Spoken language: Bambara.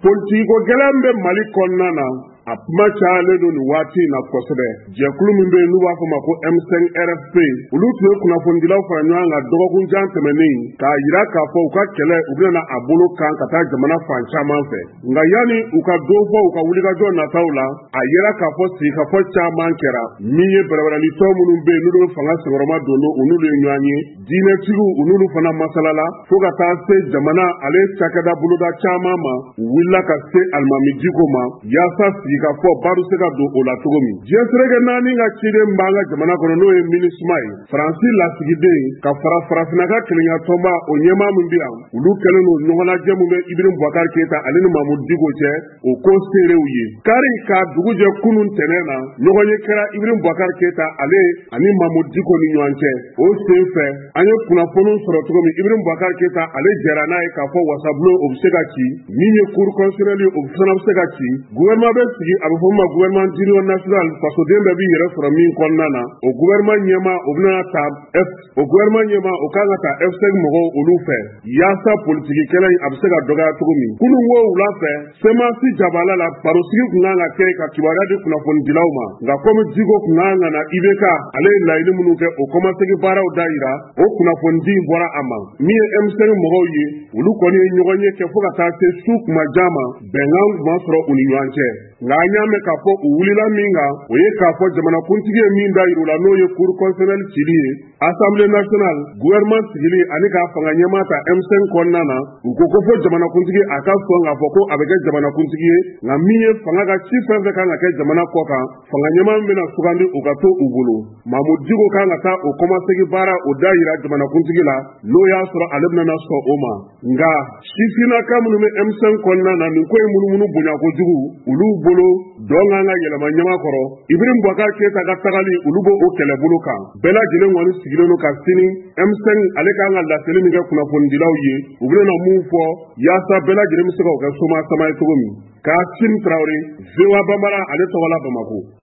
Politiko gɛlɛn bɛ Mali kɔnɔna na a kuma cayalen don nin waati na kosɛbɛ. Jɛkulu min bɛ yen n'u b'a fɔ ma ko M5RFP olu tun ye kunnafonidilaw fara ɲɔgɔn kan dɔgɔkun jan tɛmɛnen k'a jira k'a fɔ u ka kɛlɛ u bɛna a bolo kan ka taa jamana fan caman fɛ. Nka yanni u ka don fɔ u ka wulikajɔ nataw la a yera k'a fɔ sigikafɔ caman kɛra min ye bɛrɛbɛrɛlitɔ minnu bɛ yen n'olu bɛ fanga sɛbɛrɛma don u n'olu ye ɲɔgɔn ye diinɛtigiw u n'olu fana masalala fo ka taa se jamana ale cakɛda boloda caman ma u wulila ka se alimami Diko ma yaasa sigikafɔ ba bɛ se ka don o la cogo min. Diɲɛ terikɛ naani ka ciden b'an ka jamana kɔnɔ n'o ye MINUSMA ye Faransi lasigiden ka fara farafinna ka kelenyatɔnba o ɲɛmaa min bɛ yan olu kɛlen don ɲɔgɔnlajɛ min bɛ Ibrahim Boubacar Keita ale ni Mamadou Diko cɛ o ko seerew ye. Kari k'a dugu jɛ kunun tɛnɛn na ɲɔgɔn ye kɛra Ibrahim Boubacar Keita ale ani Mamadou Diko ni ɲɔgɔn cɛ. O sen fɛ an ye kunnafoniw sɔrɔ cogo min Ibrahim Boubacar Keita ale jɛra n'a ye k'a fɔ wasabulon o bɛ se ka ci min ye cour constitutionnelle o fana bɛ se ka ci gouvernement bɛ sigi a bɛ fɔ ma gouvernement d'union nationale fasoden bɛɛ b'i yɛrɛ sɔrɔ min kɔnɔna na o gouvernement ɲɛmaa o bɛna ta o gouvernement ɲɛmaa o kan ka ta F5 mɔgɔw olu fɛ yaasa politiki kɛlɛ in a bɛ se ka dɔgɔya cogo min. Kunun wo wula fɛ Semasi Jabala la barosigi tun kan ka kɛ ka kibaruya di kunnafonidilaw ma nka komi Diko tun kan ka na IBK ale ye laɲini minnu kɛ o kɔmasegi baaraw da yira o kunnafonidi bɔra a ma min ye M5 mɔgɔw ye olu kɔni ye ɲɔgɔn ye kɛ fo ka taa se su kumajan ma bɛnkan tuma sɔrɔ u ni ɲɔgɔn cɛ. Nka an y'a mɛn k'a fɔ u wulila min kan o ye k'a fɔ jamanakuntigi ye min da yir'u la n'o ye cour constitutionnelle cili ye Assemblée nationale gouvernement sigili ani k'a fanga ɲɛmaa ta M5 kɔnɔna na u ko fɔ jamanakuntigi a ka sɔn k'a fɔ ko a bɛ kɛ jamanakuntigi ye nka min ye fanga ka ci fɛn fɛn kan ka kɛ jamana kɔ kan fanga ɲɛmaa min bɛna sugandi o ka to u bolo. Mamadou Diko kan ka taa o kɔmasegi baara o da yira jamanakuntigi la n'o y'a sɔrɔ ale bɛna sɔn o ma. Nka sifinnaka minnu bɛ M5 kɔnɔna na nin ko in munumunu bonya kojugu olu bolo dɔn kan ka yɛlɛma ɲama kɔrɔ Ibrahim Boubacar Keita ka tagali olu b'o kɛlɛbolo kan bɛɛ lajɛlen kɔni sigilen don ka sini M5 ale kan ka laseli min kɛ kunnafonidilaw ye u bɛna mun fɔ yaasa bɛɛ lajɛlen bɛ se ka o kɛ soma sama ye cogo min. Kassim Traoré VOA Bambara ale tɔgɔ la Bamako.